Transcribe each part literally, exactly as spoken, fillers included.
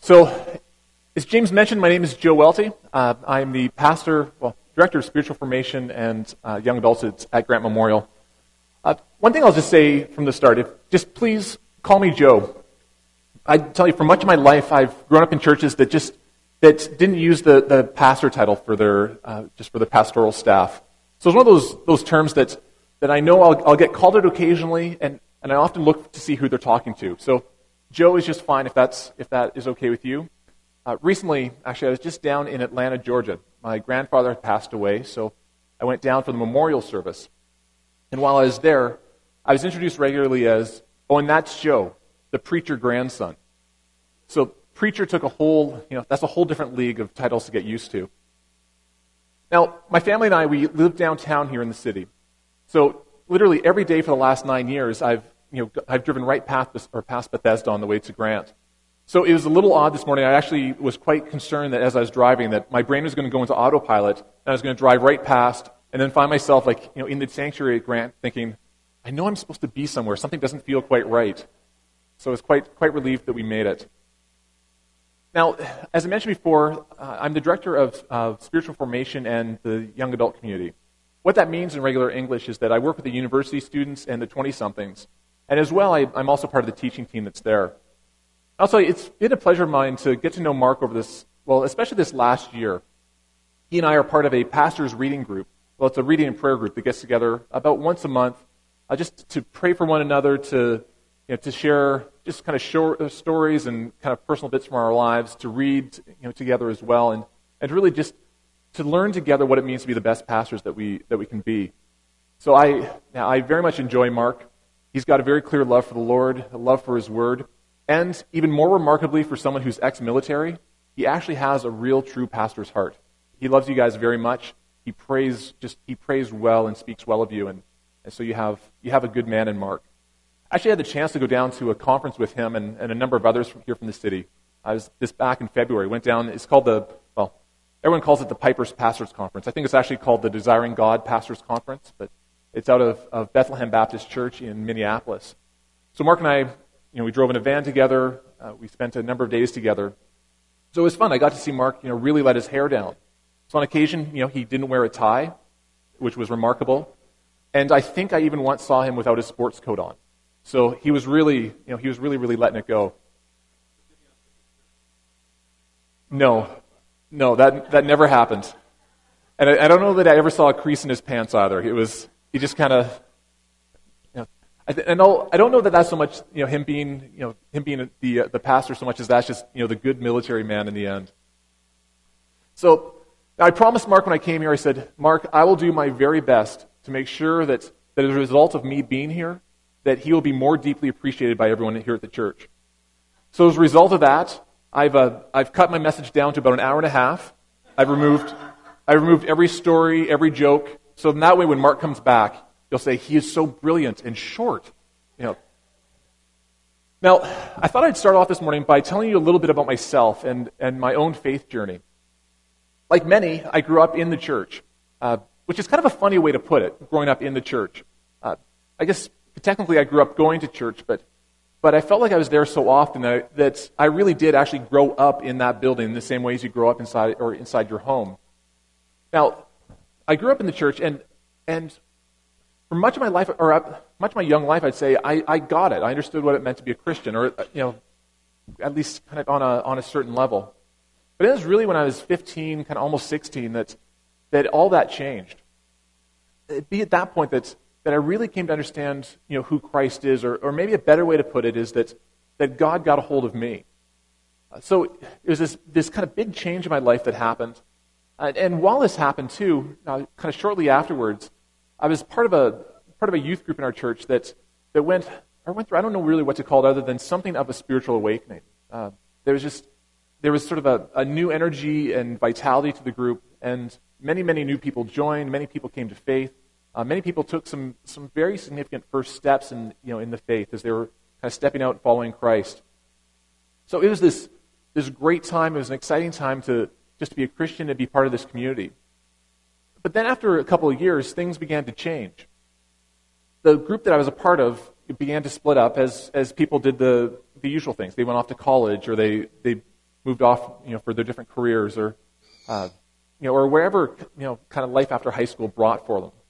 So, as James mentioned, my name is Joe Welty. Uh, I'm the pastor, well, director of spiritual formation and uh, young adults at, at Grant Memorial. Uh, one thing I'll just say from the start, if just please call me Joe. I tell you, for much of my life, I've grown up in churches that just that didn't use the, the pastor title for their uh, just for the pastoral staff. So it's one of those those terms that that I know I'll, I'll get called it occasionally, and, and I often look to see who they're talking to. So Joe is just fine if that's if that is okay with you. Uh, recently, actually, I was just down in Atlanta, Georgia. My grandfather had passed away, so I went down for the memorial service. And while I was there, I was introduced regularly as, oh, and that's Joe, the preacher grandson. So preacher took a whole, you know, that's a whole different league of titles to get used to. Now, my family and I, we live downtown here in the city. So literally every day for the last nine years, I've, you know, I've driven right past, or past Bethesda on the way to Grant. So it was a little odd this morning. I actually was quite concerned that as I was driving, that my brain was going to go into autopilot, and I was going to drive right past, and then find myself, like, you know, in the sanctuary at Grant, thinking, I know I'm supposed to be somewhere. Something doesn't feel quite right. So I was quite quite relieved that we made it. Now, as I mentioned before, uh, I'm the director of uh, spiritual formation and the young adult community. What that means in regular English is that I work with the university students and the twenty-somethings, and as well, I, I'm also part of the teaching team that's there. Also, it's been a pleasure of mine to get to know Mark over this, well, especially this last year. He and I are part of a pastor's reading group. Well, it's a reading and prayer group that gets together about once a month, uh, just to pray for one another, to you know, to share just kind of short stories and kind of personal bits from our lives, to read you know together as well, and and really just to learn together what it means to be the best pastors that we that we can be. So I now I very much enjoy Mark. He's got a very clear love for the Lord, a love for His Word. And even more remarkably, for someone who's ex-military, he actually has a real, true pastor's heart. He loves you guys very much. He prays just he prays well and speaks well of you, and, and so you have you have a good man in Mark. I actually had the chance to go down to a conference with him and, and a number of others from here from the city. I was this back in February. Went down. It's called the well, everyone calls it the Piper's Pastors Conference. I think it's actually called the Desiring God Pastors Conference, but it's out of, of Bethlehem Baptist Church in Minneapolis. So Mark and I. You know, we drove in a van together. Uh, we spent a number of days together. So it was fun. I got to see Mark, you know, really let his hair down. So on occasion, you know, he didn't wear a tie, which was remarkable. And I think I even once saw him without his sports coat on. So he was really, you know, he was really, really letting it go. No, no, that that never happened. And I, I don't know that I ever saw a crease in his pants either. It was, he just kind of. And I don't know that that's so much, you know, him being, you know, him being the uh, the pastor so much as that's just, you know, the good military man in the end. So I promised Mark when I came here, I said, Mark, I will do my very best to make sure that, that as a result of me being here, that he will be more deeply appreciated by everyone here at the church. So as a result of that, I've uh, I've cut my message down to about an hour and a half. I've removed I've removed every story, every joke, so in that way when Mark comes back, you'll say, he is so brilliant and short. You know. Now, I thought I'd start off this morning by telling you a little bit about myself and, and my own faith journey. Like many, I grew up in the church, uh, which is kind of a funny way to put it, growing up in the church. Uh, I guess technically I grew up going to church, but but I felt like I was there so often that I, that I really did actually grow up in that building in the same way as you grow up inside or inside your home. Now, I grew up in the church, and and For much of my life, or much of my young life, I'd say I, I got it. I understood what it meant to be a Christian, or you know, at least kind of on a on a certain level. But it was really when I was fifteen, kind of almost sixteen, that that all that changed. It'd be at that point that that I really came to understand, you know, who Christ is, or or maybe a better way to put it is that that God got a hold of me. So it was this this kind of big change in my life that happened, and, and while this happened too, uh, kind of shortly afterwards, I was part of a part of a youth group in our church that that went or went through, I don't know really what to call it other than something of a spiritual awakening. Uh, there was just there was sort of a, a new energy and vitality to the group, and many many new people joined. Many people came to faith. Uh, many people took some some very significant first steps in you know in the faith as they were kind of stepping out and following Christ. So it was this this great time. It was an exciting time to just to be a Christian and be part of this community. But then after a couple of years, things began to change. The group that I was a part of began to split up as as people did the, the usual things. They went off to college, or they, they moved off, you know, for their different careers, or uh, you know, or wherever, you know, kind of life after high school brought for them.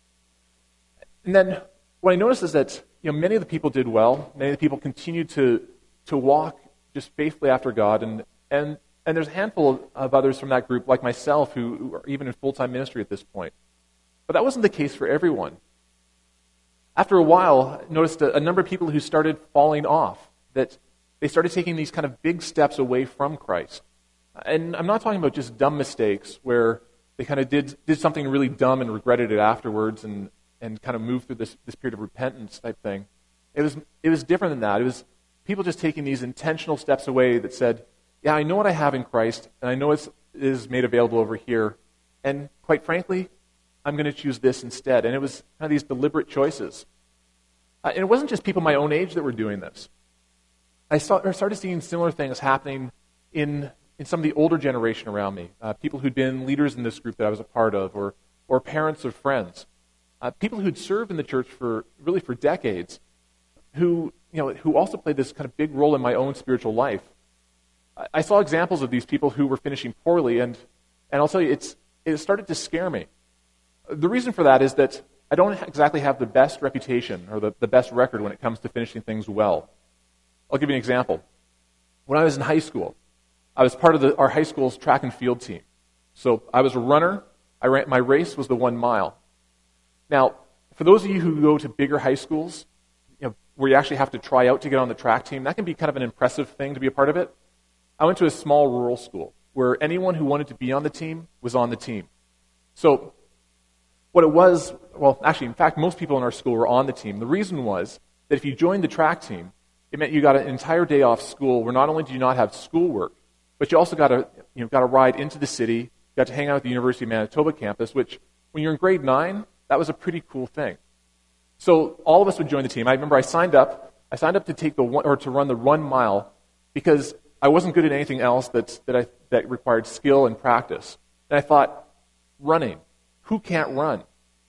And then what I noticed is that, you know, many of the people did well. Many of the people continued to to walk just faithfully after God, and and and there's a handful of, of others from that group, like myself, who, who are even in full-time ministry at this point. But that wasn't the case for everyone. After a while, I noticed a, a number of people who started falling off, that they started taking these kind of big steps away from Christ. And I'm not talking about just dumb mistakes where they kind of did did something really dumb and regretted it afterwards and, and kind of moved through this, this period of repentance type thing. It was it was different than that. It was people just taking these intentional steps away that said, yeah, I know what I have in Christ, and I know it's, it is made available over here, and quite frankly, I'm going to choose this instead. And it was kind of these deliberate choices. Uh, and it wasn't just people my own age that were doing this. I, saw, I started seeing similar things happening in in some of the older generation around me, uh, people who'd been leaders in this group that I was a part of, or or parents of friends, uh, people who'd served in the church for really for decades, who you know who also played this kind of big role in my own spiritual life. I, I saw examples of these people who were finishing poorly, and and I'll tell you, it's it started to scare me. The reason for that is that I don't exactly have the best reputation or the, the best record when it comes to finishing things well. I'll give you an example. When I was in high school, I was part of the, our high school's track and field team. So I was a runner. I ran, my race was the one mile. Now, for those of you who go to bigger high schools, you know, where you actually have to try out to get on the track team, that can be kind of an impressive thing to be a part of it. I went to a small rural school where anyone who wanted to be on the team was on the team. So what it was, well, actually, in fact, most people in our school were on the team. The reason was that if you joined the track team, it meant you got an entire day off school where not only did you not have schoolwork, but you also got a you know got a ride into the city, got to hang out at the University of Manitoba campus, which when you're in grade nine, that was a pretty cool thing. So all of us would join the team. I remember I signed up. I signed up to take the one, or to run the one mile because I wasn't good at anything else that's, that I that required skill and practice. And I thought, running, who can't run?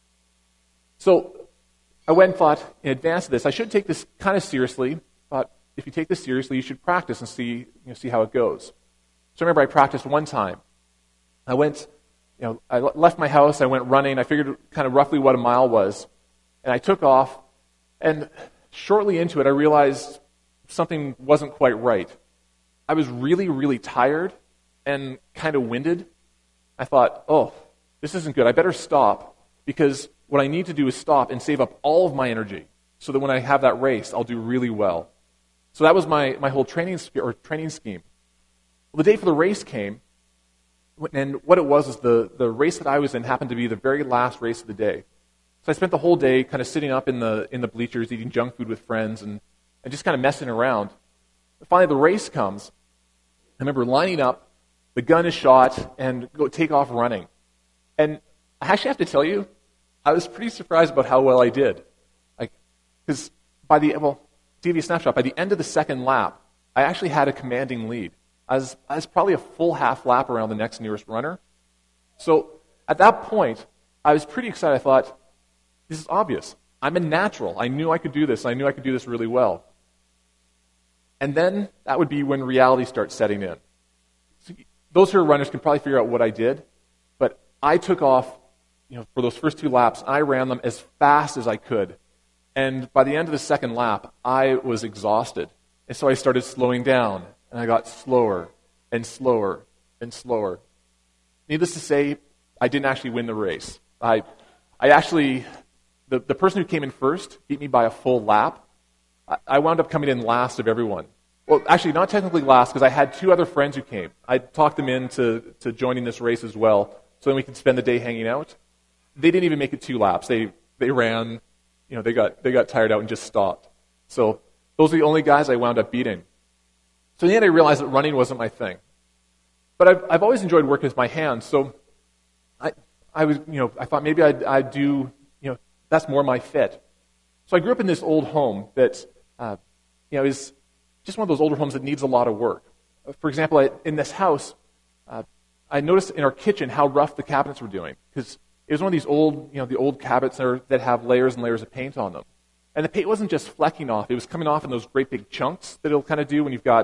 So I went and thought in advance of this, I should take this kind of seriously. Thought if you take this seriously, you should practice and see you know, see how it goes. So I remember I practiced one time. I went, you know, I left my house, I went running, I figured kind of roughly what a mile was, and I took off, and shortly into it, I realized something wasn't quite right. I was really, really tired and kind of winded. I thought, oh, this isn't good. I better stop, because what I need to do is stop and save up all of my energy so that when I have that race, I'll do really well. So that was my, my whole training or training scheme. Well, the day for the race came, and what it was is the, the race that I was in happened to be the very last race of the day. So I spent the whole day kind of sitting up in the in the bleachers, eating junk food with friends, and, and just kind of messing around. But finally, the race comes. I remember lining up, the gun is shot, and go take off running. And I actually have to tell you, I was pretty surprised about how well I did. Like, because by the, well, to give you a snapshot, by the end of the second lap, I actually had a commanding lead. I was, I was probably a full half lap around the next nearest runner. So at that point, I was pretty excited. I thought, this is obvious. I'm a natural. I knew I could do this. I knew I could do this really well. And then that would be when reality starts setting in. So those who are runners can probably figure out what I did, but I took off, you know, for those first two laps. I ran them as fast as I could. And by the end of the second lap, I was exhausted. And so I started slowing down. And I got slower and slower and slower. Needless to say, I didn't actually win the race. I I actually, the, the person who came in first beat me by a full lap. I, I wound up coming in last of everyone. Well, actually, not technically last, because I had two other friends who came. I talked them into to joining this race as well, so then we could spend the day hanging out. They didn't even make it two laps. They they ran, you know, they got they got tired out and just stopped. So those are the only guys I wound up beating. So in the end, I realized that running wasn't my thing. But I've, I've always enjoyed working with my hands, so I, I was, you know, I thought maybe I'd, I'd do, you know, that's more my fit. So I grew up in this old home that, uh, you know, is just one of those older homes that needs a lot of work. For example, I, in this house, uh, I noticed in our kitchen how rough the cabinets were doing, because it was one of these old, you know, the old cabinets that, are, that have layers and layers of paint on them. And the paint wasn't just flecking off; it was coming off in those great big chunks that it'll kind of do when you've got,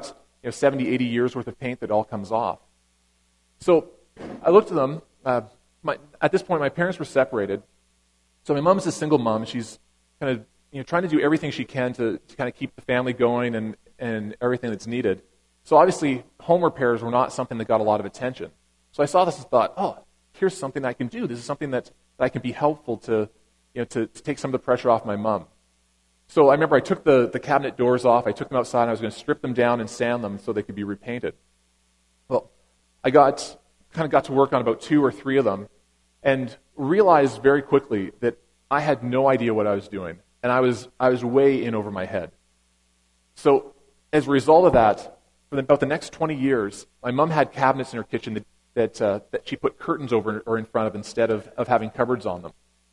you know, seventy, eighty years worth of paint that all comes off. So I looked at them. Uh, my, at this point, my parents were separated. So my mom's a single mom. She's kind of you know trying to do everything she can to, to kind of keep the family going and, and everything that's needed. So obviously, home repairs were not something that got a lot of attention. So I saw this and thought, oh, here's something I can do. This is something that, that I can be helpful to, you know, to, to take some of the pressure off my mom. So I remember I took the, the cabinet doors off. I took them outside, and I was going to strip them down and sand them so they could be repainted. Well, I got kind of got to work on about two or three of them and realized very quickly that I had no idea what I was doing, and I was I was way in over my head. So as a result of that, for about the next twenty years, my mom had cabinets in her kitchen that that, uh, that she put curtains over or in front of instead of, of having cupboards on them.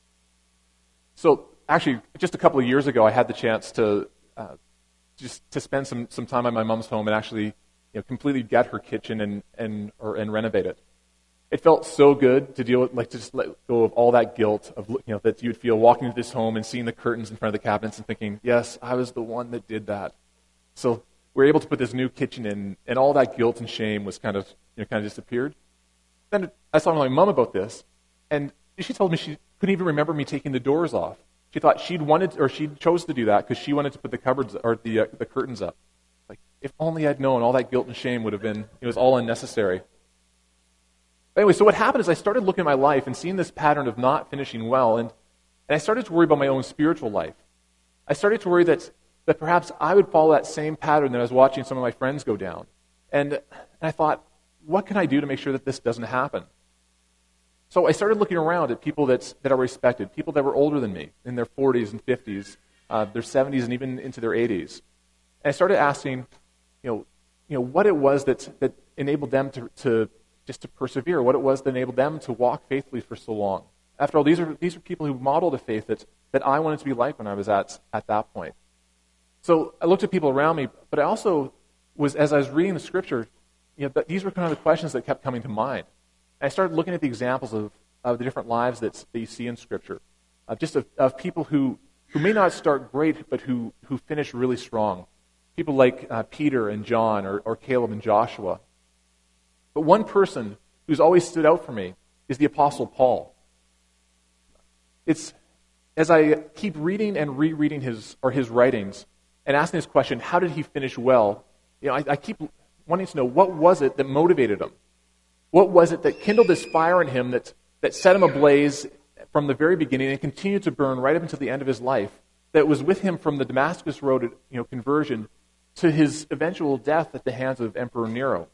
So actually, just a couple of years ago, I had the chance to uh, just to spend some, some time at my mom's home and actually you know, completely gut her kitchen and and or and renovate it. It felt so good to deal with, like to just let go of all that guilt of you know that you'd feel walking into this home and seeing the curtains in front of the cabinets and thinking, yes, I was the one that did that. So we were able to put this new kitchen in, and all that guilt and shame was kind of you know kind of disappeared. Then I saw my mom about this, and she told me she couldn't even remember me taking the doors off. She thought she'd wanted, or she chose to do that because she wanted to put the cupboards or the uh, the curtains up. Like, if only I'd known, all that guilt and shame would have been, it was all unnecessary. But anyway, so what happened is I started looking at my life and seeing this pattern of not finishing well, and, and I started to worry about my own spiritual life. I started to worry that, that perhaps I would follow that same pattern that I was watching some of my friends go down. And, and I thought, what can I do to make sure that this doesn't happen? So I started looking around at people that's, that are respected, people that were older than me, in their forties and fifties, uh, their seventies, and even into their eighties. And I started asking, you know, you know, what it was that that enabled them to, to just to persevere, what it was that enabled them to walk faithfully for so long. After all, these are these are people who modeled a faith that that I wanted to be like when I was at at that point. So I looked at people around me, but I also was, as I was reading the scripture, you know, these were kind of the questions that kept coming to mind. I started looking at the examples of, of the different lives that, that you see in Scripture, uh, just of, of people who, who may not start great, but who, who finish really strong. People like uh, Peter and John or, or Caleb and Joshua. But one person who's always stood out for me is the Apostle Paul. It's as I keep reading and rereading his or his writings and asking this question, how did he finish well? You know, I, I keep wanting to know, what was it that motivated him? What was it that kindled this fire in him that, that set him ablaze from the very beginning and continued to burn right up until the end of his life, that was with him from the Damascus Road you know, conversion to his eventual death at the hands of Emperor Nero?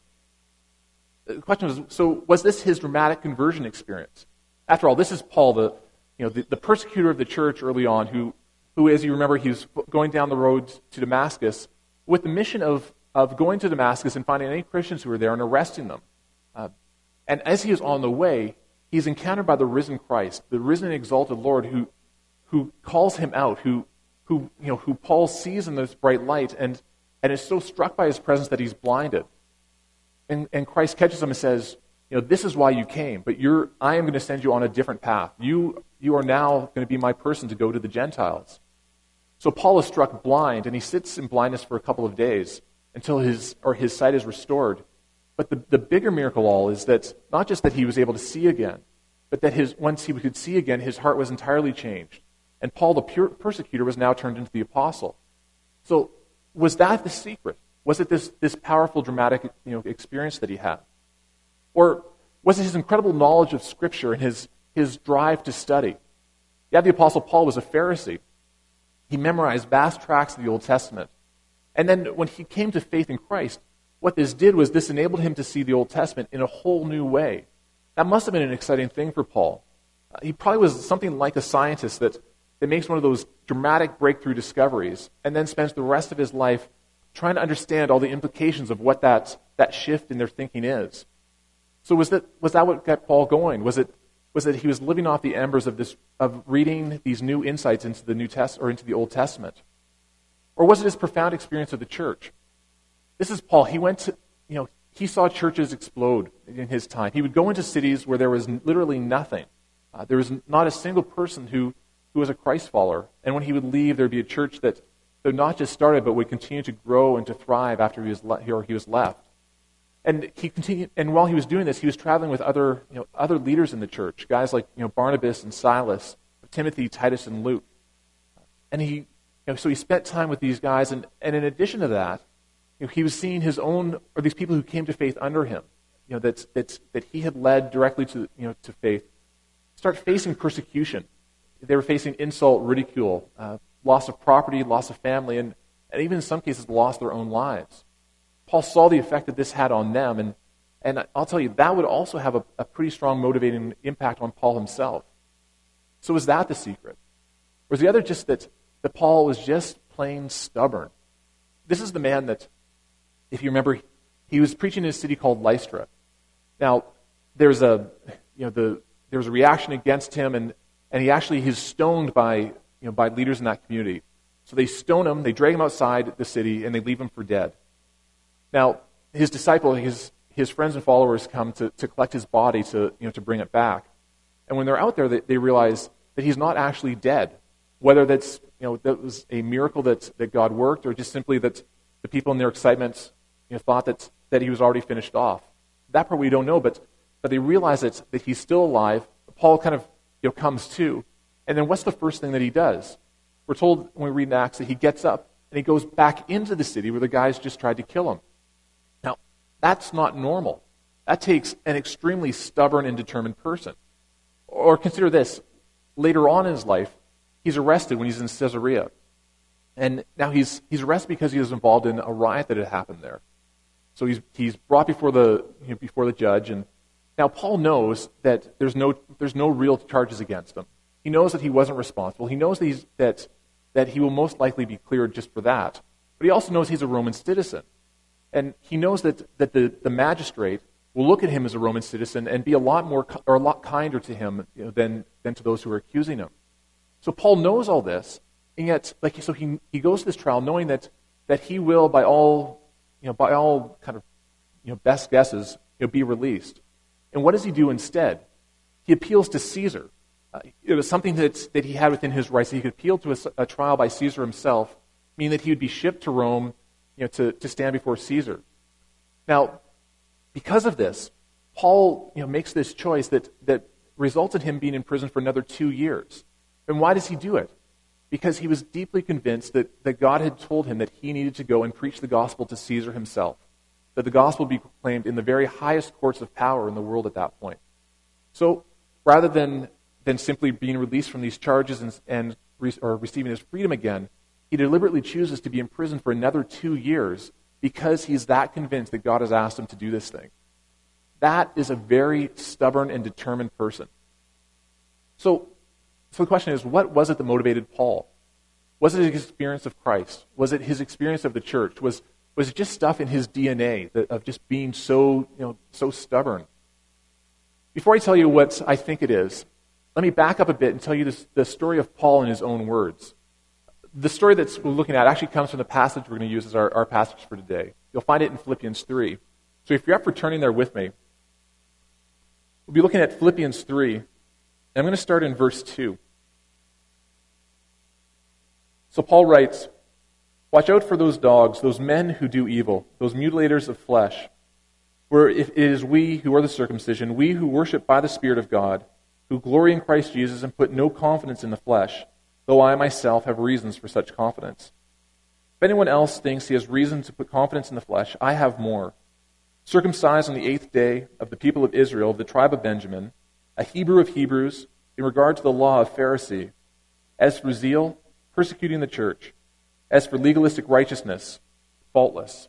The question was, so was this his dramatic conversion experience? After all, this is Paul, the, you know, the, the persecutor of the church early on, who, who, as you remember, he was going down the road to Damascus with the mission of, of going to Damascus and finding any Christians who were there and arresting them. Uh, And as he is on the way, he is encountered by the risen Christ, the risen and exalted Lord, who who calls him out, who who you know who Paul sees in this bright light, and, and is so struck by his presence that he's blinded. And and Christ catches him and says, you know, this is why you came, but you're I am going to send you on a different path. You you are now going to be my person to go to the Gentiles. So Paul is struck blind, and he sits in blindness for a couple of days until his or his sight is restored. But the, the bigger miracle of all is that not just that he was able to see again, but that his once he could see again, his heart was entirely changed. And Paul, the pure persecutor, was now turned into the apostle. So was that the secret? Was it this, this powerful, dramatic you know, experience that he had? Or was it his incredible knowledge of Scripture and his, his drive to study? Yeah, the apostle Paul was a Pharisee. He memorized vast tracts of the Old Testament. And then when he came to faith in Christ, what this did was this enabled him to see the Old Testament in a whole new way. That must have been an exciting thing for Paul. Uh, he probably was something like a scientist that, that makes one of those dramatic breakthrough discoveries and then spends the rest of his life trying to understand all the implications of what that, that shift in their thinking is. So was that, was that what got Paul going? Was it, was it he was living off the embers of this of reading these new insights into the New Test or into the Old Testament? Or was it his profound experience of the church? This is Paul. He went to, you know, he saw churches explode in his time. He would go into cities where there was literally nothing. Uh, there was not a single person who, who was a Christ follower. And when he would leave, there would be a church that, that not just started, but would continue to grow and to thrive after he was, le- or he was left. And he continued, and while he was doing this, he was traveling with other, you know, other leaders in the church, guys like, you know, Barnabas and Silas, Timothy, Titus, and Luke. And he, you know, so he spent time with these guys, and, and in addition to that, you know, he was seeing his own, or these people who came to faith under him, you know, that that that he had led directly to, you know, to faith, start facing persecution. They were facing insult, ridicule, uh, loss of property, loss of family, and, and even in some cases, lost their own lives. Paul saw the effect that this had on them, and, and I'll tell you, that would also have a, a pretty strong motivating impact on Paul himself. So was that the secret? Or was the other just that, that Paul was just plain stubborn? This is the man that, if you remember, he was preaching in a city called Lystra. Now, there's a, you know, the there was a reaction against him, and, and he actually is stoned by, you know, by leaders in that community. So they stone him, they drag him outside the city, and they leave him for dead. Now, his disciple, his his friends and followers come to, to collect his body to, you know, to bring it back. And when they're out there, they, they realize that he's not actually dead. Whether that's, you know, that was a miracle that, that God worked, or just simply that the people in their excitement, you know, thought that, that he was already finished off. That part we don't know, but but they realize that, that he's still alive. Paul kind of, you know, comes to. And then what's the first thing that he does? We're told when we read in Acts that he gets up and he goes back into the city where the guys just tried to kill him. Now, that's not normal. That takes an extremely stubborn and determined person. Or consider this. Later on in his life, he's arrested when he's in Caesarea. And now he's he's arrested because he was involved in a riot that had happened there. So he's he's brought before the you know, before the judge, and now Paul knows that there's no there's no real charges against him. He knows that he wasn't responsible. He knows that he's, that that he will most likely be cleared just for that. But he also knows he's a Roman citizen, and he knows that that the, the magistrate will look at him as a Roman citizen and be a lot more or a lot kinder to him, you know, than than to those who are accusing him. So Paul knows all this, and yet, like, so he he goes to this trial knowing that that he will, by all you know, by all kind of you know best guesses, you know, be released. And what does he do instead? He appeals to Caesar. Uh, it was something that that he had within his rights. That he could appeal to a, a trial by Caesar himself, meaning that he would be shipped to Rome, you know, to to stand before Caesar. Now, because of this, Paul, you know, makes this choice that that results in him being in prison for another two years. And why does he do it? Because he was deeply convinced that, that God had told him that he needed to go and preach the gospel to Caesar himself, that the gospel would be proclaimed in the very highest courts of power in the world at that point. So rather than, than simply being released from these charges and, and re, or receiving his freedom again, he deliberately chooses to be in prison for another two years because he's that convinced that God has asked him to do this thing. That is a very stubborn and determined person. So, So the question is, what was it that motivated Paul? Was it his experience of Christ? Was it his experience of the church? Was was it just stuff in his D N A that, of just being so, you know, so stubborn? Before I tell you what I think it is, let me back up a bit and tell you this, the story of Paul in his own words. The story that we're looking at actually comes from the passage we're going to use as our, our passage for today. You'll find it in Philippians three. So if you're up for turning there with me, we'll be looking at Philippians three. And I'm going to start in verse two. So Paul writes, "Watch out for those dogs, those men who do evil, those mutilators of flesh. For if it is we who are the circumcision, we who worship by the Spirit of God, who glory in Christ Jesus and put no confidence in the flesh, though I myself have reasons for such confidence. If anyone else thinks he has reason to put confidence in the flesh, I have more. Circumcised on the eighth day of the people of Israel, of the tribe of Benjamin, a Hebrew of Hebrews, in regard to the law of Pharisee. As for zeal, persecuting the church. As for legalistic righteousness, faultless.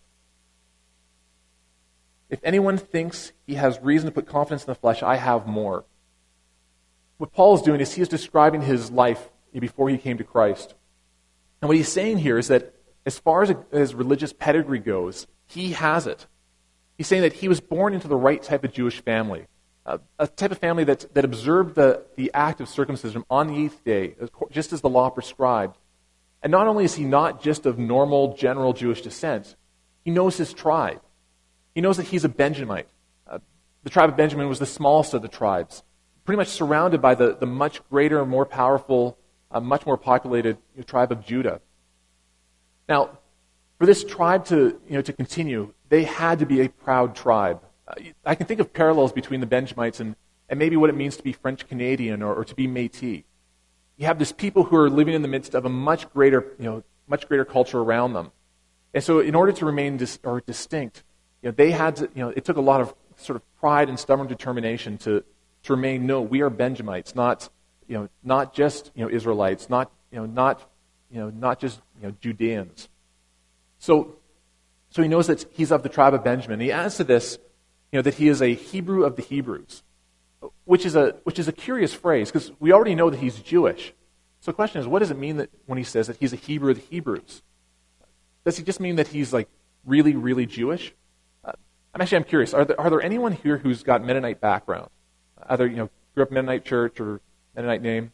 If anyone thinks he has reason to put confidence in the flesh, I have more." What Paul is doing is he is describing his life before he came to Christ. And what he's saying here is that as far as his religious pedigree goes, he has it. He's saying that he was born into the right type of Jewish family. Uh, a type of family that, that observed the, the act of circumcision on the eighth day, just as the law prescribed. And not only is he not just of normal, general Jewish descent, he knows his tribe. He knows that he's a Benjamite. Uh, the tribe of Benjamin was the smallest of the tribes, pretty much surrounded by the, the much greater, more powerful, uh, much more populated tribe of Judah. Now, for this tribe to, you know, to continue, they had to be a proud tribe. Uh, I can think of parallels between the Benjamites and, and maybe what it means to be French Canadian or, or to be Métis. You have this people who are living in the midst of a much greater, you know, much greater culture around them. And so in order to remain dis- or distinct, you know, they had to, you know, it took a lot of sort of pride and stubborn determination to, to remain, no, we are Benjamites, not, you know, not just, you know, Israelites, not, you know, not, you know, not just, you know, Judeans. So, so he knows that he's of the tribe of Benjamin. He adds to this, you know, that he is a Hebrew of the Hebrews, which is a which is a curious phrase because we already know that he's Jewish. So the question is, what does it mean that when he says that he's a Hebrew of the Hebrews? Does he just mean that he's like really, really Jewish? Uh, I'm actually I'm curious. Are there are there anyone here who's got Mennonite background? Either you know grew up Mennonite church or Mennonite name?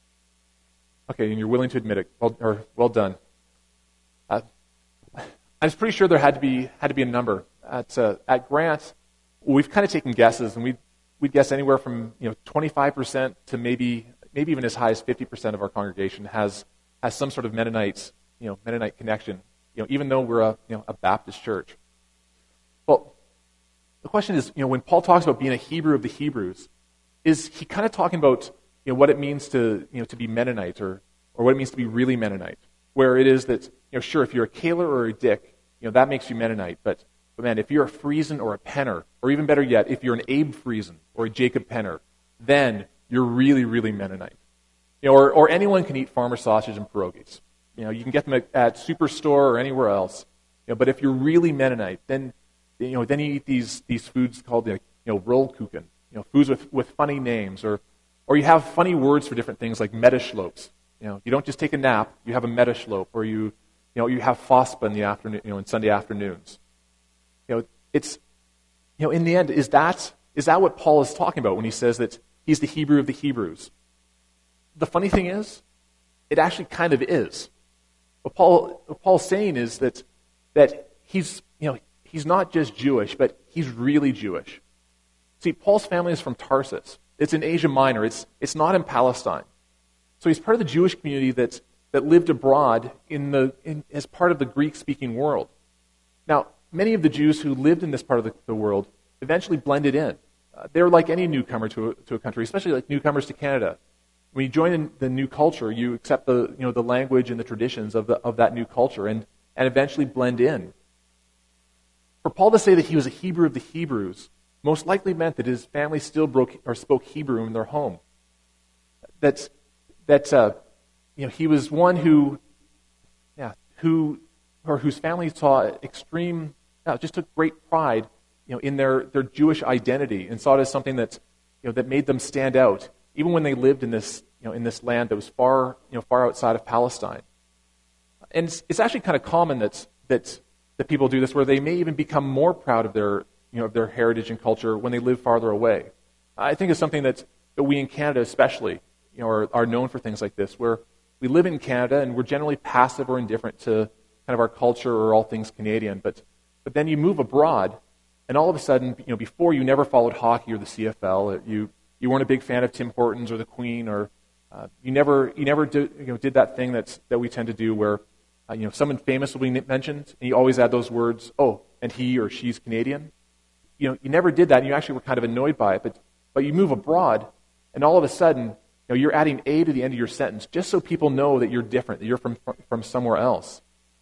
Okay, and you're willing to admit it. Well, or well done. Uh, I was pretty sure there had to be had to be a number at uh, at Grant. We've kind of taken guesses, and we we'd guess anywhere from you know twenty-five percent to maybe maybe even as high as fifty percent of our congregation has has some sort of Mennonite you know Mennonite connection. You know, even though we're a you know a Baptist church. Well, the question is, you know, when Paul talks about being a Hebrew of the Hebrews, is he kind of talking about you know what it means to you know to be Mennonite or or what it means to be really Mennonite? Where it is that you know sure if you're a Kaler or a Dick, you know that makes you Mennonite, but But man, if you're a Friesen or a Penner, or even better yet, if you're an Abe Friesen or a Jacob Penner, then you're really, really Mennonite. You know, or, or anyone can eat farmer sausage and pierogies. You know, you can get them at, at Superstore or anywhere else. You know, but if you're really Mennonite, then you know, then you eat these these foods called you know Rollkuchen. You know, foods with, with funny names, or or you have funny words for different things like Metaschlopes. You know, you don't just take a nap; you have a Metaschlope, or you you know you have Fospa in the afternoon, you know, in Sunday afternoons. You know, it's, you know, in the end, is that is that what Paul is talking about when he says that he's the Hebrew of the Hebrews? The funny thing is, it actually kind of is. What Paul what Paul's saying is that that he's you know he's not just Jewish, but he's really Jewish. See, Paul's family is from Tarsus. It's in Asia Minor. It's it's not in Palestine. So he's part of the Jewish community that that lived abroad in the in, as part of the Greek-speaking world. Now, many of the Jews who lived in this part of the, the world eventually blended in. Uh, they're like any newcomer to a, to a country, especially like newcomers to Canada. When you join in the new culture, you accept the you know the language and the traditions of the of that new culture, and and eventually blend in. For Paul to say that he was a Hebrew of the Hebrews most likely meant that his family still broke or spoke Hebrew in their home. That's that uh, you know he was one who, yeah, who or whose family saw extreme. Uh, just took great pride, you know, in their, their Jewish identity and saw it as something that, you know, that made them stand out, even when they lived in this, you know, in this land that was far, you know, far outside of Palestine. And it's, it's actually kind of common that that that people do this, where they may even become more proud of their, you know, of their heritage and culture when they live farther away. I think it's something that, that we in Canada, especially, you know, are, are known for things like this, where we live in Canada and we're generally passive or indifferent to kind of our culture or all things Canadian, but. But then you move abroad, and all of a sudden, you know, before you never followed hockey or the C F L, you you weren't a big fan of Tim Hortons or the Queen, or uh, you never you never did, you know, did that thing that's that we tend to do, where uh, you know someone famous will be mentioned, and you always add those words, oh, and he or she's Canadian. You know, you never did that, and you actually were kind of annoyed by it. But but you move abroad, and all of a sudden, you know, you're adding a to the end of your sentence just so people know that you're different, that you're from from somewhere else.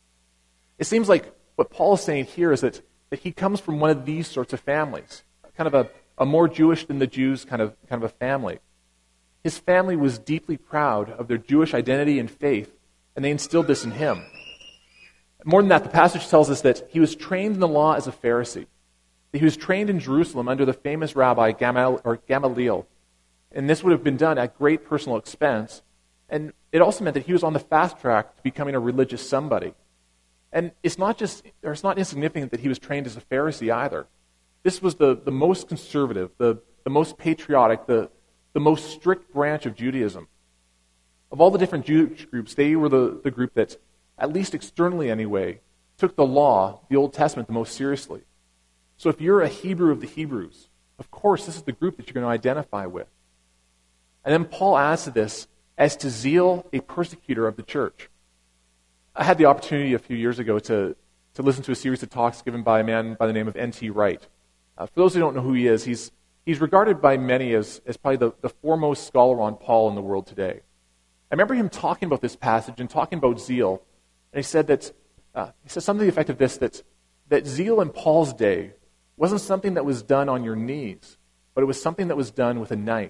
It seems like what Paul is saying here is that, that he comes from one of these sorts of families, kind of a, a more Jewish than the Jews kind of kind of a family. His family was deeply proud of their Jewish identity and faith, and they instilled this in him. More than that, the passage tells us that he was trained in the law as a Pharisee. That he was trained in Jerusalem under the famous rabbi Gamal, or Gamaliel, and this would have been done at great personal expense. And it also meant that he was on the fast track to becoming a religious somebody. And it's not just, or it's not insignificant that he was trained as a Pharisee either. This was the, the most conservative, the, the most patriotic, the, the most strict branch of Judaism. Of all the different Jewish groups, they were the, the group that, at least externally anyway, took the law, the Old Testament, the most seriously. So if you're a Hebrew of the Hebrews, of course this is the group that you're going to identify with. And then Paul adds to this, as to zeal, a persecutor of the church. I had the opportunity a few years ago to, to listen to a series of talks given by a man by the name of N T Wright. Uh, for those who don't know who he is, he's, he's regarded by many as, as probably the, the foremost scholar on Paul in the world today. I remember him talking about this passage and talking about zeal, and he said that uh, he said something to the effect of this, that, that zeal in Paul's day wasn't something that was done on your knees, but it was something that was done with a knife.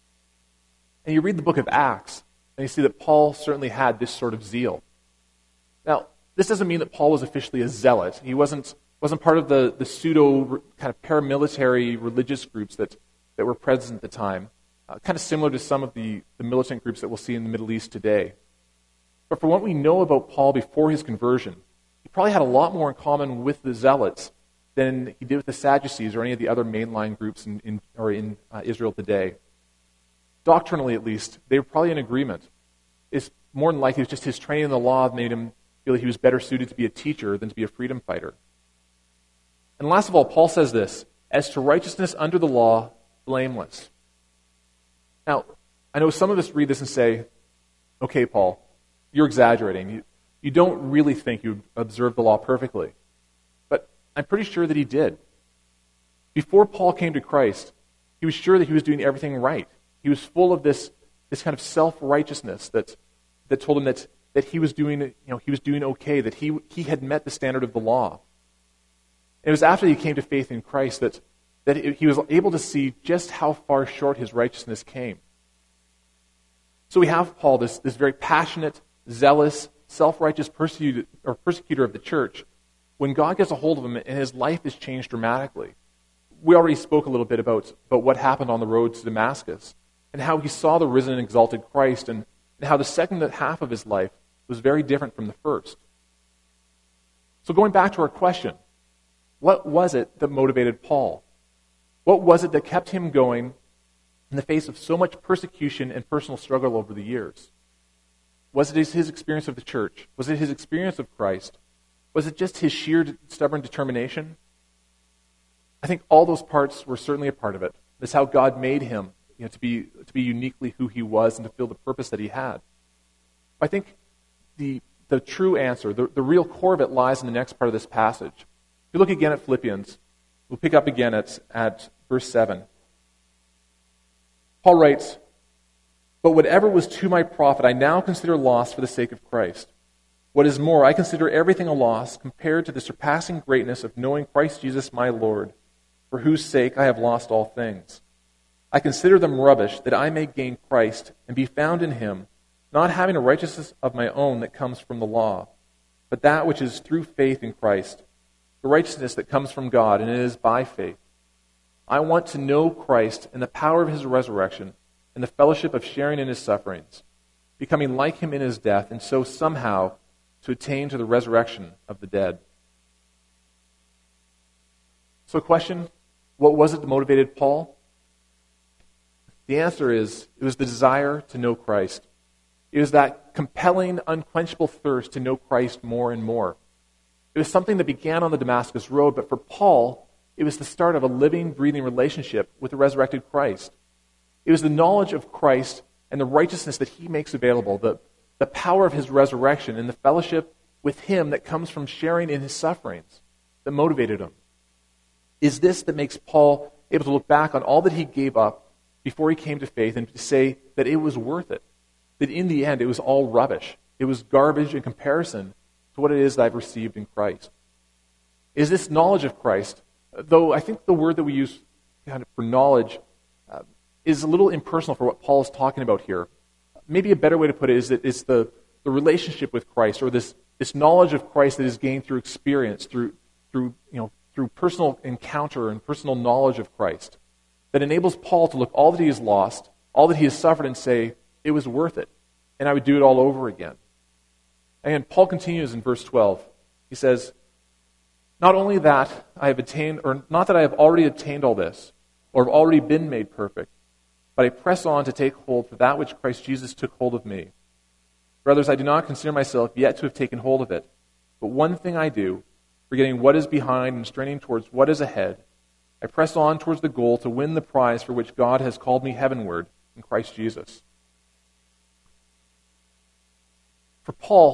And you read the book of Acts, and you see that Paul certainly had this sort of zeal. Now, this doesn't mean that Paul was officially a zealot. He wasn't wasn't part of the, the pseudo kind of paramilitary religious groups that, that were present at the time, uh, kind of similar to some of the, the militant groups that we'll see in the Middle East today. But for what we know about Paul before his conversion, he probably had a lot more in common with the zealots than he did with the Sadducees or any of the other mainline groups in, in, or in uh, Israel today. Doctrinally, at least, they were probably in agreement. It's more than likely it was just his training in the law made him feel that he was better suited to be a teacher than to be a freedom fighter. And last of all, Paul says this, as to righteousness under the law, blameless. Now, I know some of us read this and say, okay, Paul, you're exaggerating. You, you don't really think you observed the law perfectly. But I'm pretty sure that he did. Before Paul came to Christ, he was sure that he was doing everything right. He was full of this, this kind of self-righteousness that, that told him that, that he was doing, you know, he was doing okay, that he, he had met the standard of the law. It was after he came to faith in Christ that, that he was able to see just how far short his righteousness came. So we have Paul, this, this very passionate, zealous, self-righteous persecutor, or persecutor of the church. When God gets a hold of him and his life is changed dramatically. We already spoke a little bit about, about what happened on the road to Damascus and how he saw the risen and exalted Christ and, and how the second half of his life was very different from the first. So going back to our question, what was it that motivated Paul? What was it that kept him going in the face of so much persecution and personal struggle over the years? Was it his experience of the church? Was it his experience of Christ? Was it just his sheer stubborn determination? I think all those parts were certainly a part of it. That's how God made him, you know, to be to be uniquely who he was and to fulfill the purpose that he had. I think the the true answer, the, the real core of it lies in the next part of this passage. If you look again at Philippians, we'll pick up again at, at verse seven. Paul writes, "But whatever was to my profit, I now consider loss for the sake of Christ. What is more, I consider everything a loss compared to the surpassing greatness of knowing Christ Jesus my Lord, for whose sake I have lost all things. I consider them rubbish, that I may gain Christ and be found in him, not having a righteousness of my own that comes from the law, but that which is through faith in Christ, the righteousness that comes from God, and it is by faith. I want to know Christ and the power of his resurrection and the fellowship of sharing in his sufferings, becoming like him in his death, and so somehow to attain to the resurrection of the dead." So question, what was it that motivated Paul? The answer is, it was the desire to know Christ. It was that compelling, unquenchable thirst to know Christ more and more. It was something that began on the Damascus Road, but for Paul, it was the start of a living, breathing relationship with the resurrected Christ. It was the knowledge of Christ and the righteousness that he makes available, the, the power of his resurrection and the fellowship with him that comes from sharing in his sufferings that motivated him. Is this that makes Paul able to look back on all that he gave up before he came to faith and to say that it was worth it, that in the end it was all rubbish, it was garbage in comparison to what it is that I've received in Christ? Is this knowledge of Christ, though I think the word that we use kind of for knowledge uh, is a little impersonal for what Paul is talking about here. Maybe a better way to put it is that it's the, the relationship with Christ, or this, this knowledge of Christ that is gained through experience, through through you know through personal encounter and personal knowledge of Christ, that enables Paul to look all that he has lost, all that he has suffered, and say, it was worth it, and I would do it all over again. And Paul continues in verse twelve. He says, "Not only that I have attained, or not that I have already obtained all this, or have already been made perfect, but I press on to take hold for that which Christ Jesus took hold of me. Brothers, I do not consider myself yet to have taken hold of it, but one thing I do, forgetting what is behind and straining towards what is ahead, I press on towards the goal to win the prize for which God has called me heavenward in Christ Jesus." For Paul,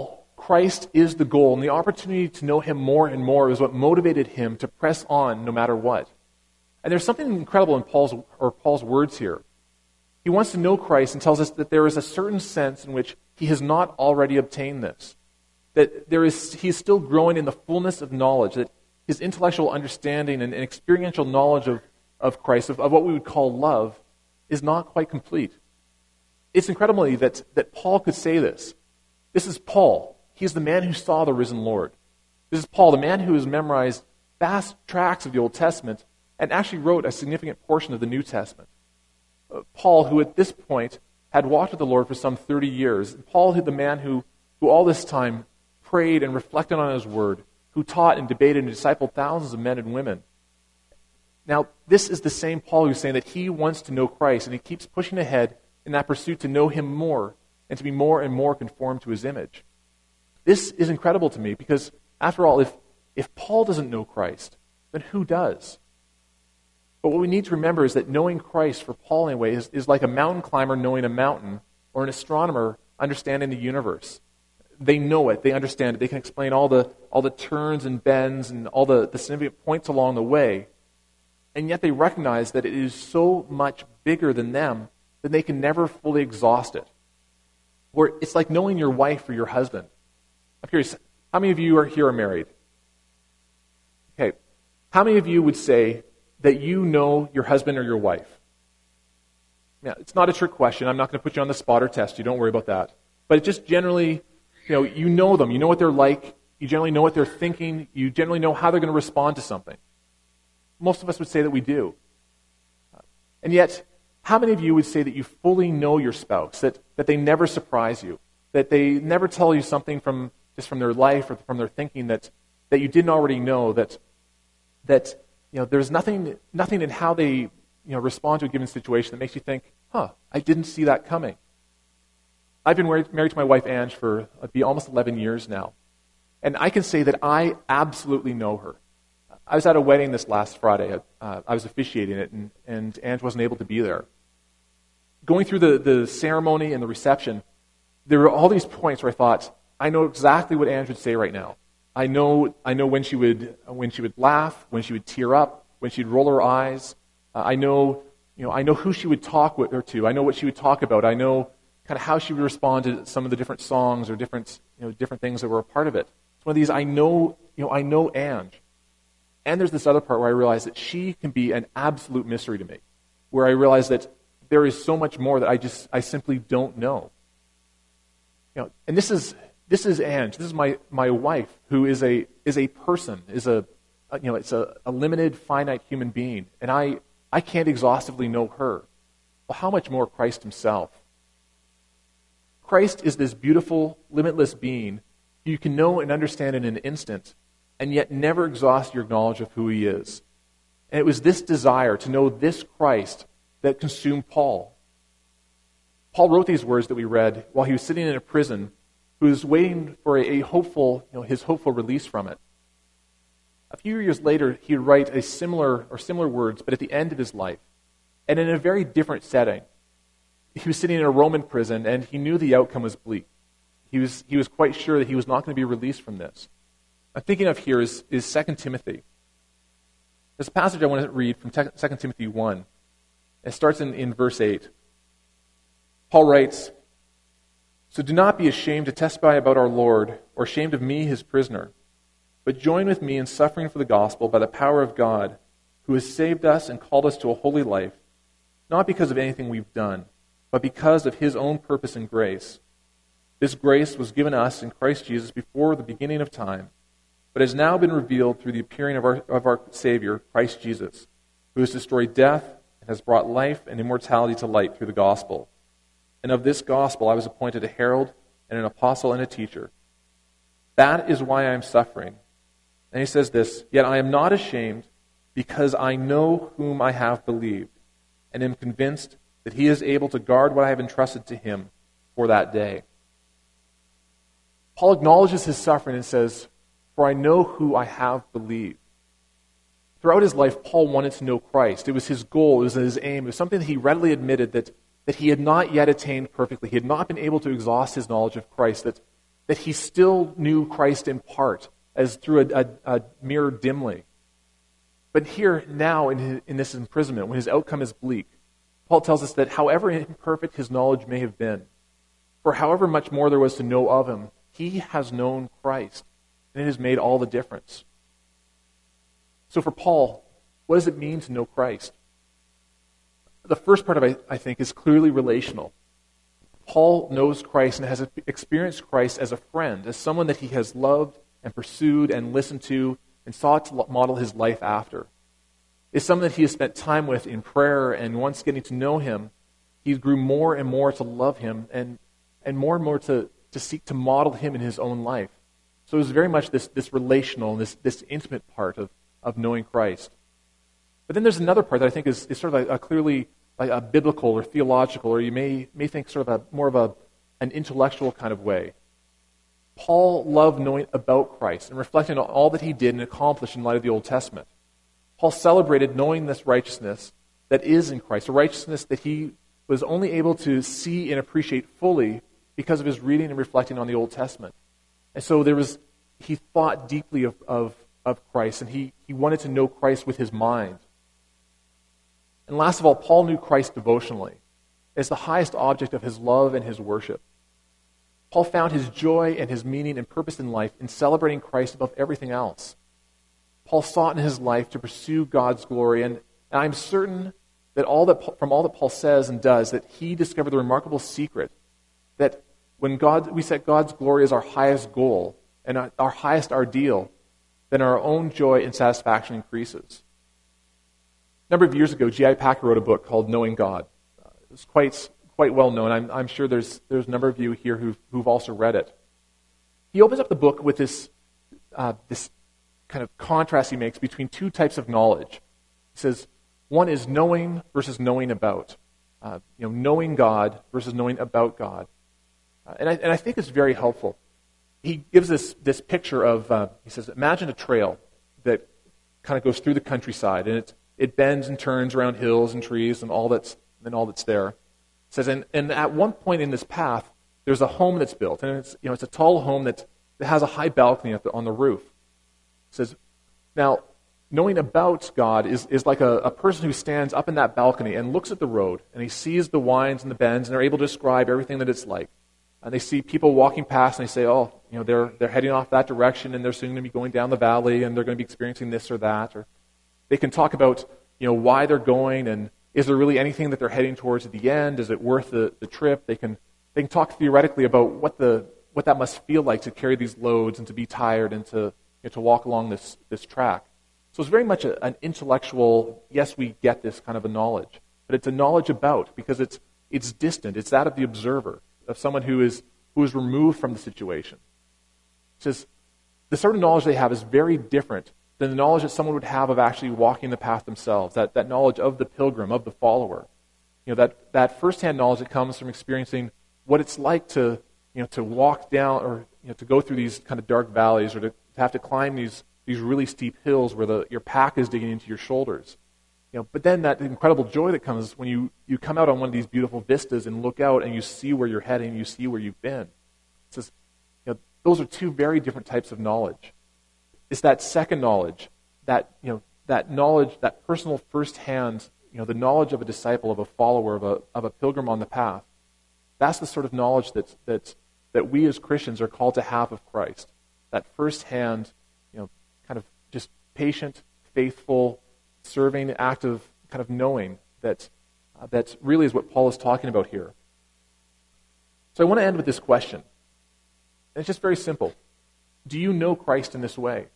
Christ is the goal, and the opportunity to know him more and more is what motivated him to press on no matter what. And there's something incredible in Paul's or Paul's words here. He wants to know Christ and tells us that there is a certain sense in which he has not already obtained this. That there is he is still growing in the fullness of knowledge, that his intellectual understanding and, and experiential knowledge of, of Christ, of, of what we would call love, is not quite complete. It's incredible that, that Paul could say this. This is Paul. He's the man who saw the risen Lord. This is Paul, the man who has memorized vast tracts of the Old Testament and actually wrote a significant portion of the New Testament. Uh, Paul, who at this point had walked with the Lord for some thirty years. And Paul, who the man who, who all this time prayed and reflected on his word, who taught and debated and discipled thousands of men and women. Now, this is the same Paul who's saying that he wants to know Christ, and he keeps pushing ahead in that pursuit to know him more and to be more and more conformed to his image. This is incredible to me because, after all, if, if Paul doesn't know Christ, then who does? But what we need to remember is that knowing Christ, for Paul anyway, is, is like a mountain climber knowing a mountain or an astronomer understanding the universe. They know it. They understand it. They can explain all the all the turns and bends and all the, the significant points along the way. And yet they recognize that it is so much bigger than them that they can never fully exhaust it. Or it's like knowing your wife or your husband. I'm curious, how many of you are here are married? Okay. How many of you would say that you know your husband or your wife? Now, it's not a trick question. I'm not going to put you on the spot or test you. Don't worry about that. But it just generally, you know, you know them. You know what they're like. You generally know what they're thinking. You generally know how they're going to respond to something. Most of us would say that we do. And yet, how many of you would say that you fully know your spouse, that, that they never surprise you, that they never tell you something from just from their life or from their thinking that, that you didn't already know, that that you know there's nothing nothing in how they you know respond to a given situation that makes you think, huh, I didn't see that coming. I've been married, married to my wife Ange for uh, be almost eleven years now, and I can say that I absolutely know her. I was at a wedding this last Friday. Uh, I was officiating it, and, and Ange wasn't able to be there. Going through the, the ceremony and the reception, there were all these points where I thought, I know exactly what Ange would say right now. I know I know when she would when she would laugh, when she would tear up, when she'd roll her eyes. Uh, I know you know I know who she would talk with her to. I know what she would talk about. I know kind of how she would respond to some of the different songs or different you know different things that were a part of it. It's one of these I know you know I know Ange. And there's this other part where I realize that she can be an absolute mystery to me, where I realize that there is so much more that I just I simply don't know. You know, and this is this is Ange. This is my, my wife, who is a is a person, is a you know it's a, a limited, finite human being, and I I can't exhaustively know her. Well, how much more Christ Himself? Christ is this beautiful, limitless being who you can know and understand in an instant, and yet never exhaust your knowledge of who He is. And it was this desire to know this Christ that consumed Paul. Paul wrote these words that we read while he was sitting in a prison, who was waiting for a, a hopeful, you know, his hopeful release from it. A few years later, he would write a similar or similar words, but at the end of his life, and in a very different setting. He was sitting in a Roman prison, and he knew the outcome was bleak. He was he was quite sure that he was not going to be released from this. I'm thinking of here is, is Second Timothy. There's a passage I want to read from Second Timothy one. It starts in, in verse eight. Paul writes, "So do not be ashamed to testify about our Lord, or ashamed of me, His prisoner, but join with me in suffering for the gospel by the power of God, who has saved us and called us to a holy life, not because of anything we've done, but because of His own purpose and grace. This grace was given us in Christ Jesus before the beginning of time, but has now been revealed through the appearing of our, of our Savior, Christ Jesus, who has destroyed death and has brought life and immortality to light through the gospel. And of this gospel I was appointed a herald and an apostle and a teacher. That is why I am suffering." And he says this, "Yet I am not ashamed, because I know whom I have believed, and am convinced that He is able to guard what I have entrusted to Him for that day." Paul acknowledges his suffering and says, "For I know who I have believed." Throughout his life, Paul wanted to know Christ. It was his goal, it was his aim. It was something that he readily admitted that, that he had not yet attained perfectly. He had not been able to exhaust his knowledge of Christ, that, that he still knew Christ in part, as through a, a, a mirror dimly. But here, now, in, his, in this imprisonment, when his outcome is bleak, Paul tells us that however imperfect his knowledge may have been, for however much more there was to know of him, he has known Christ, and it has made all the difference. So for Paul, what does it mean to know Christ? The first part of it, I think, is clearly relational. Paul knows Christ and has experienced Christ as a friend, as someone that he has loved and pursued and listened to and sought to model his life after. It's someone that he has spent time with in prayer, and once getting to know him, he grew more and more to love him and, and more and more to, to seek to model him in his own life. So it was very much this, this relational, this, this intimate part of, of knowing Christ. But then there's another part that I think is, is sort of a, a clearly like a biblical or theological, or you may, may think sort of a more of a, an intellectual kind of way. Paul loved knowing about Christ and reflecting on all that he did and accomplished in light of the Old Testament. Paul celebrated knowing this righteousness that is in Christ, a righteousness that he was only able to see and appreciate fully because of his reading and reflecting on the Old Testament. And so there was, he thought deeply of, of, of Christ, and he, he wanted to know Christ with his mind. And last of all, Paul knew Christ devotionally as the highest object of his love and his worship. Paul found his joy and his meaning and purpose in life in celebrating Christ above everything else. Paul sought in his life to pursue God's glory, and, and I'm certain that all that from all that Paul says and does, that he discovered the remarkable secret that when God we set God's glory as our highest goal and our, our highest ideal, then our own joy and satisfaction increases. A number of years ago, J I Packer wrote a book called Knowing God. Uh, it was quite quite well known. I'm, I'm sure there's there's a number of you here who've, who've also read it. He opens up the book with this uh, this kind of contrast he makes between two types of knowledge. He says one is knowing versus knowing about. Uh, you know, knowing God versus knowing about God. Uh, and I and I think it's very helpful. He gives this this picture of uh, he says, imagine a trail that kind of goes through the countryside, and it it bends and turns around hills and trees and all that's and all that's there. It says, and, and at one point in this path, there's a home that's built, and it's you know it's a tall home that, that has a high balcony at the, on the roof. It says, now knowing about God is, is like a, a person who stands up in that balcony and looks at the road, and he sees the winds and the bends, and they're able to describe everything that it's like. And they see people walking past, and they say, oh, you know, they're they're heading off that direction, and they're soon going to be going down the valley, and they're going to be experiencing this or that. Or they can talk about, you know, why they're going, and is there really anything that they're heading towards at the end? Is it worth the, the trip? They can they can talk theoretically about what the what that must feel like to carry these loads and to be tired and to you know, to walk along this this track. So it's very much a, an intellectual, yes, we get this kind of a knowledge, but it's a knowledge about, because it's it's distant. It's that of the observer, of someone who is who is removed from the situation. It says the sort of knowledge they have is very different than the knowledge that someone would have of actually walking the path themselves, that, that knowledge of the pilgrim, of the follower. You know, that, that first-hand knowledge that comes from experiencing what it's like to, you know, to walk down or you know, to go through these kind of dark valleys, or to, to have to climb these these really steep hills where the, your pack is digging into your shoulders. You know, but then that incredible joy that comes when you, you come out on one of these beautiful vistas and look out and you see where you're heading, you see where you've been. It says, you know, those are two very different types of knowledge. It's that second knowledge, that you know, that knowledge, that personal first-hand, you know, the knowledge of a disciple, of a follower, of a of a pilgrim on the path. That's the sort of knowledge that that that we as Christians are called to have of Christ. That first-hand, you know, kind of just patient, faithful, serving act of kind of knowing that uh, that really is what Paul is talking about here. So I want to end with this question. And it's just very simple. Do you know Christ in this way?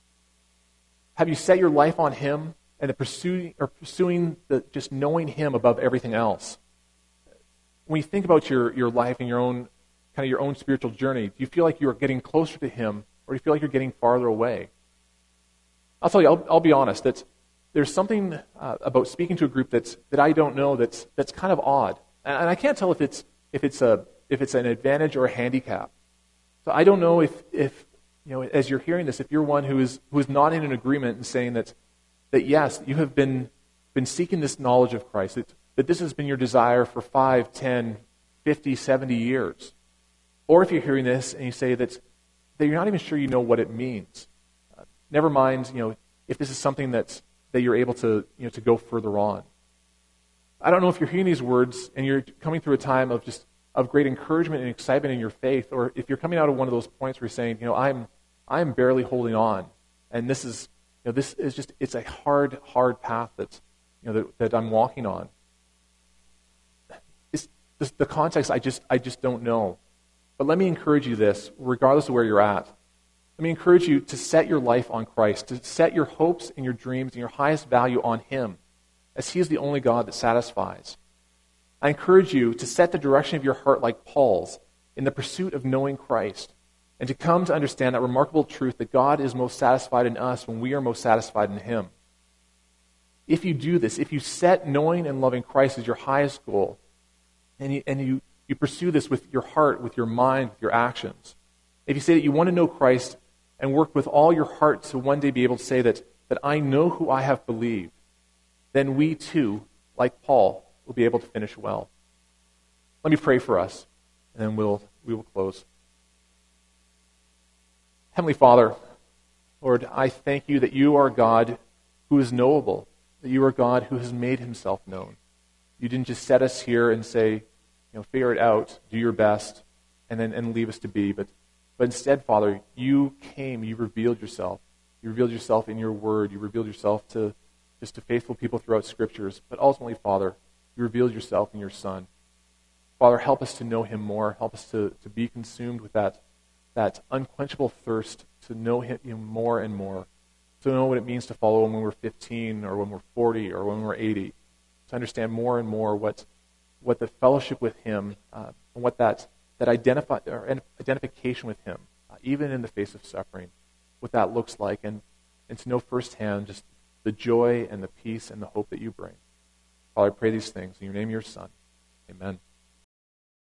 Have you set your life on Him and the pursuing or pursuing the just knowing Him above everything else? When you think about your, your life and your own kind of your own spiritual journey, do you feel like you are getting closer to Him, or do you feel like you're getting farther away? I'll tell you, I'll, I'll be honest, that there's something uh, about speaking to a group that's that I don't know that's that's kind of odd, and, and I can't tell if it's if it's a if it's an advantage or a handicap. So I don't know if if you know, as you're hearing this, if you're one who is who is not in an agreement and saying that that yes, you have been been seeking this knowledge of Christ, that, that this has been your desire for five, ten, fifty, seventy years. Or if you're hearing this and you say that, that you're not even sure you know what it means, uh, never mind, you know, if this is something that's, that you're able to, you know, to go further on. I don't know if you're hearing these words and you're coming through a time of just of great encouragement and excitement in your faith, or if you're coming out of one of those points where you're saying, you know, I'm I'm barely holding on, and this is, you know, this is just, it's a hard, hard path that's, you know, that, that I'm walking on. It's, this, the context, I just I just don't know. But let me encourage you this, regardless of where you're at. Let me encourage you to set your life on Christ, to set your hopes and your dreams and your highest value on Him, as He is the only God that satisfies. I encourage you to set the direction of your heart like Paul's in the pursuit of knowing Christ, and to come to understand that remarkable truth that God is most satisfied in us when we are most satisfied in Him. If you do this, if you set knowing and loving Christ as your highest goal, and you, and you, you pursue this with your heart, with your mind, with your actions, if you say that you want to know Christ and work with all your heart to one day be able to say that, that I know who I have believed, then we too, like Paul, will be able to finish well. Let me pray for us, and then we'll we will close. Heavenly Father, Lord, I thank you that you are God who is knowable, that you are God who has made Himself known. You didn't just set us here and say, you know, figure it out, do your best, and then and leave us to be, but but instead, Father, you came, you revealed yourself. You revealed yourself in your word. You revealed yourself to just to faithful people throughout Scriptures. But ultimately, Father, you revealed yourself in your Son. Father, help us to know Him more. Help us to, to be consumed with that, that unquenchable thirst to know Him more and more, to know what it means to follow Him when we're fifteen or when we're forty or when we're eighty, to understand more and more what, what the fellowship with Him uh, and what that, that identify, or identification with Him, uh, even in the face of suffering, what that looks like, and, and to know firsthand just the joy and the peace and the hope that you bring. Father, I pray these things in your name, your Son. Amen.